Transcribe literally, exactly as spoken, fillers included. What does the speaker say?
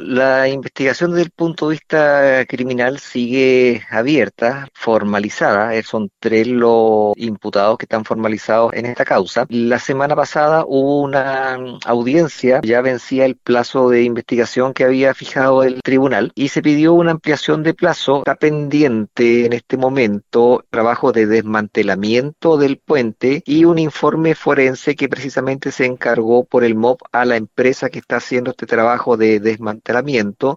La investigación desde el punto de vista criminal sigue abierta, formalizada. Eh, Son tres los imputados que están formalizados en esta causa. La semana pasada hubo una mm, audiencia, ya vencía el plazo de investigación que había fijado el tribunal y se pidió una ampliación de plazo. Está pendiente en este momento trabajo de desmantelamiento del puente y un informe forense que precisamente se encargó por el M O B a la empresa que está haciendo este trabajo de desmantelamiento